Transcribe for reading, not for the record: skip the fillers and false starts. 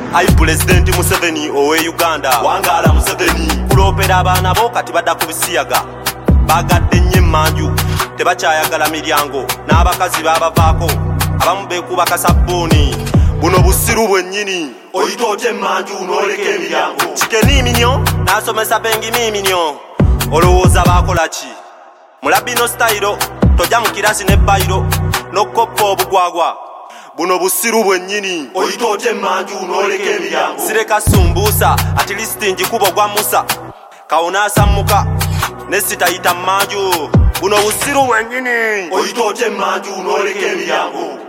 Ayi President Museveni owe Uganda Wangala Museveni kulopera abaana bo kati badda ku bisiyaga bagadde nnyo emmanju tebakyayagala miryango n'abakazi babavaako abamu beekuba kasabbuuni buno busiru bwennyini oyita otya emmanju n'oleka emiryango kikeni minyo n'asomesa bengi miminyo olowooza baakola ki mulabino stayiro tojja mu kirasi ne bayiro n'okoppa obugwagwa buno busiru bwennyini oyita otya emmanju n'oleka emiryango sireka sumbuusa ati lisiti njikubo gwa musa kawunaasammuka ne sitayita mmanju buno busiru bwennyini oyita otya emmanju n'oleka emiryango